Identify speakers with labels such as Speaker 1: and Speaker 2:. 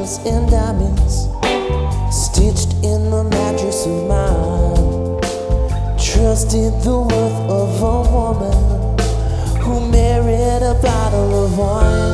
Speaker 1: pearls and diamonds stitched in the mattress of mine. Trusted the worth of a woman who married a bottle of wine.